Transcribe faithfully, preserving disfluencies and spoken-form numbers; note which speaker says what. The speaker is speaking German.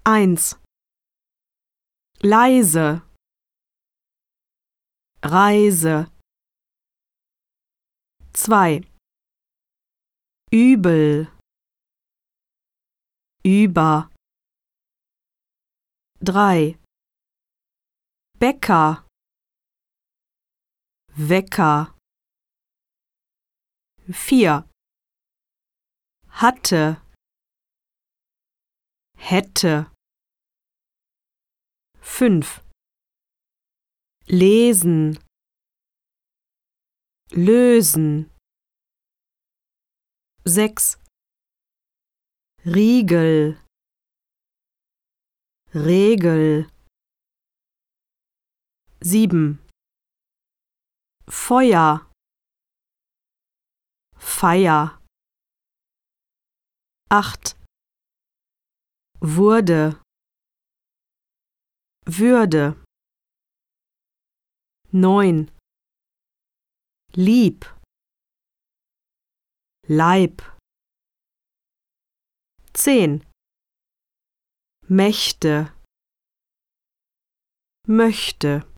Speaker 1: eins. Leise. Reise. zwei. Übel. Über. drei. Bäcker. Wecker. vier. Hatte. Hätte. fünf. Lesen. Lösen. sechs. Riegel. Regel. sieben. Feuer. Feier. acht. Wurde. Würde. neun. Lieb. Leib. zehn. Mächte. Möchte.